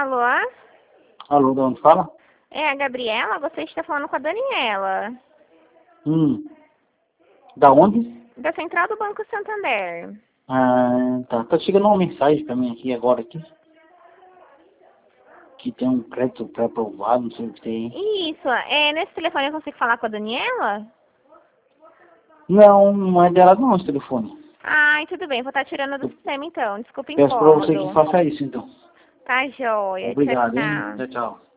Alô? Alô, de onde fala? É a Gabriela? Você está falando com a Daniela. Da onde? Da Central do Banco Santander. Ah, tá. Tá chegando uma mensagem pra mim aqui agora aqui. Que tem um crédito pré-aprovado, não sei o que tem. Isso, nesse telefone eu consigo falar com a Daniela? Não é dela não esse telefone. Ai, tudo bem, vou estar tirando do sistema então. Desculpa o Peço pra você que incômodo. faça isso então. Tá joia. Tchau, Obrigado, hein? tchau. Tchau, tchau.